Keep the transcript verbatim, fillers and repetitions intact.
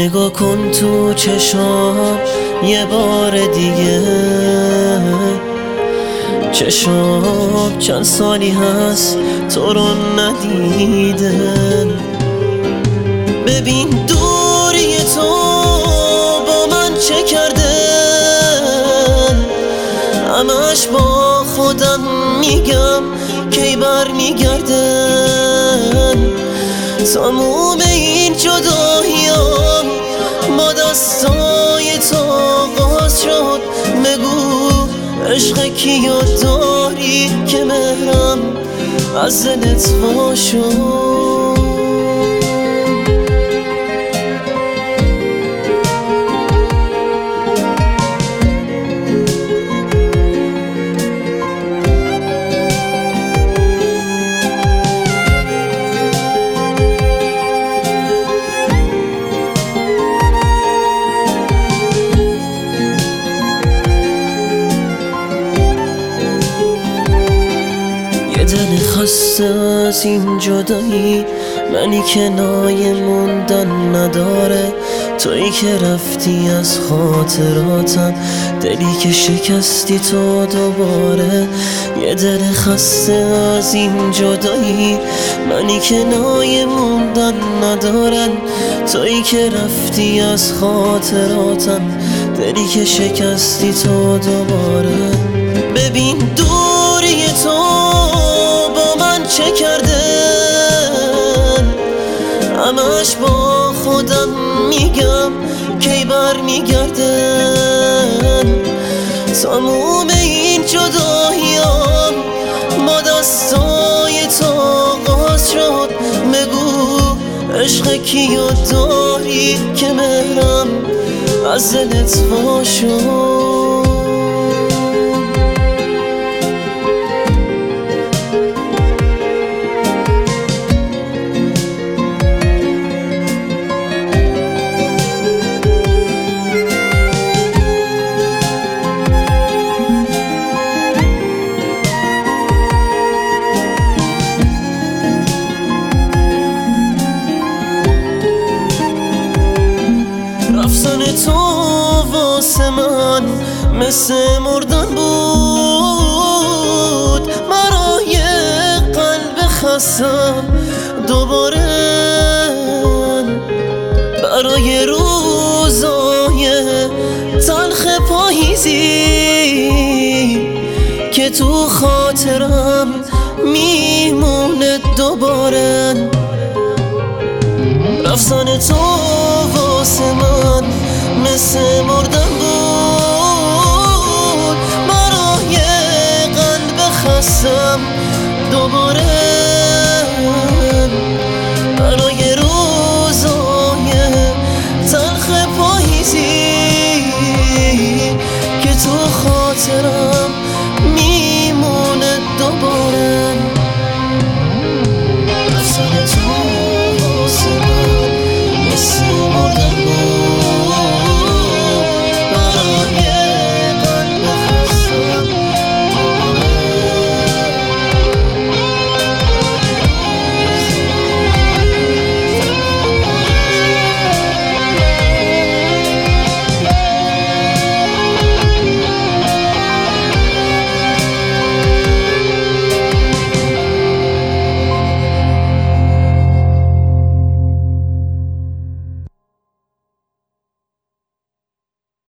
نگاه کن تو چشام یه بار دیگه، چشام چند سالی هست تو رو ندیدن. ببین دوری تو با من چه کردن، همش با خودم میگم کی بر میگردن. تموم این جداییام با دستای تو آغاز شد. بگو عشق کیو داری که مهرم از دلت وا شد. دل خسته از این جدایی، منی که نای موندن نداره. تویی که رفتی از خاطراتم، دلی که شکستی تو دوباره. یه دل خسته از این جدایی، منی که نای موندن ندارن. تویی که رفتی از خاطراتم، دلی که شکستی تو دوباره. ببین دوری تو چه کردن، همش با خودم میگم کی بر میگردن. تموم این جداییام با دستای تو آغاز شد. بگو عشق کیو داری که مهرم از دلت وا شد. رفتن تو واسه من مثل مردن بود، برای قلب خستم دوباره. برای روزای تلخ پاییزی که تو خاطرم میمونه دوباره. رفتن تو واسه من مثل مردن بود، برای قلب خستم دوباره. برای روزای تلخ پاییزی که تو خاطرم